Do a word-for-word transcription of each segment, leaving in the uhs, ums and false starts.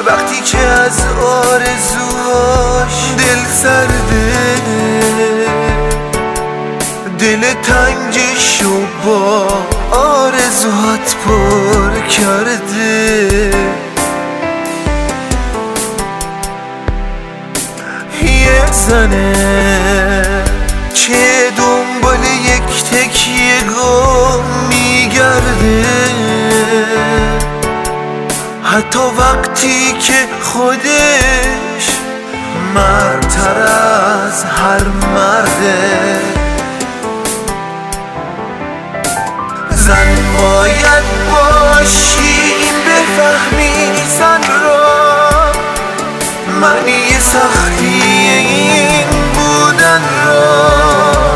وقتی که از آرزوهاش دل سرده، دل تنگشو با آرزوهات پر کرده. یه زنه که دنبال یک تکیه گم میگرده، حتی وقتی که خودش مردتر از هر مرده. زن باید باشی بفهمی زن را، معنی سختی این بودن را.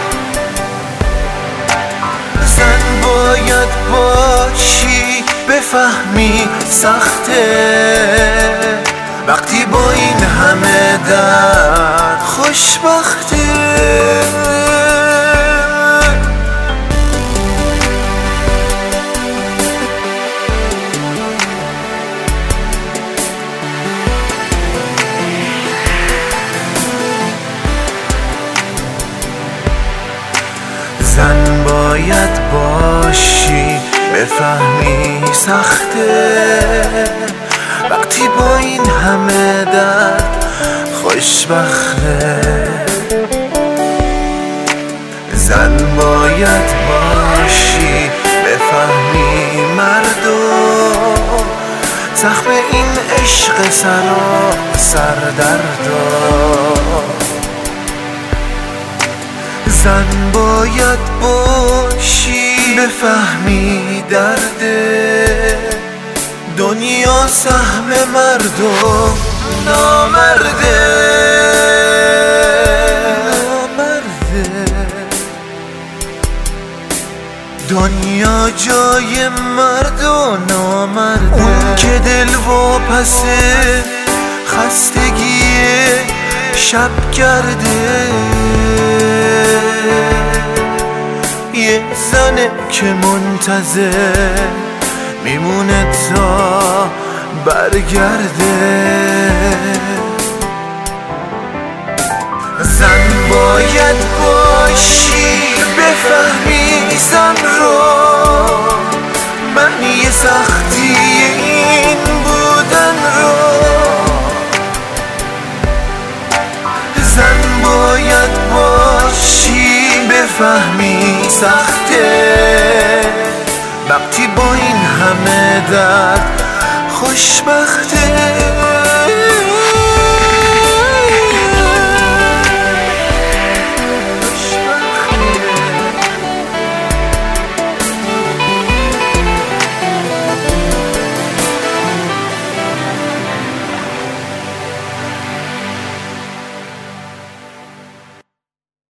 زن باید باشی بفهمی سخته، وقتی با این همه درد خوشبخته. زن باید باشی بفهمی سخته، وقتی با این همه درد خوشبخته. زن باید باشی بفهمی مردم زخم این عشق سرا سردردا. زن باید باشی بفهمی درده، دنیا سهم مردم نامرده. دنیا جای مرد و نامرده. اون که دل واپسه خستگی شب کرده، یه زنه که منتظر میمونه تا برگرده. زن باید باشی بفهمی زن رو، معنی سختی این بودن رو. زن باید باشی بفهمی سخته، وقتی با این همه درد خوشبخته.